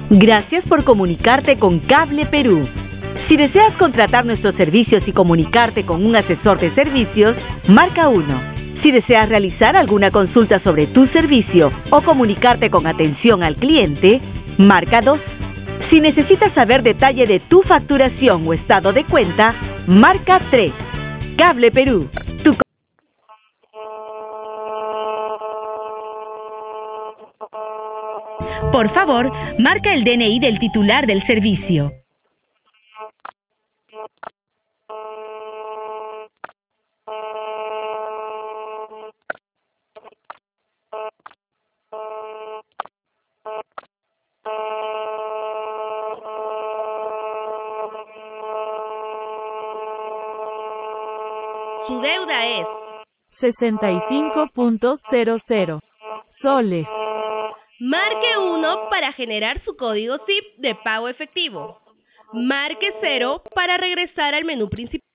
Gracias por comunicarte con Cable Perú. Si deseas contratar nuestros servicios y comunicarte con un asesor de servicios, marca 1. Si deseas realizar alguna consulta sobre tu servicio o comunicarte con atención al cliente, marca 2. Si necesitas saber detalle de tu facturación o estado de cuenta, marca 3. Cable Perú. Por favor, marca el DNI del titular del servicio. Su deuda es 65.00 soles. Marque 1 para generar su código SIP de pago efectivo. Marque 0 para regresar al menú principal.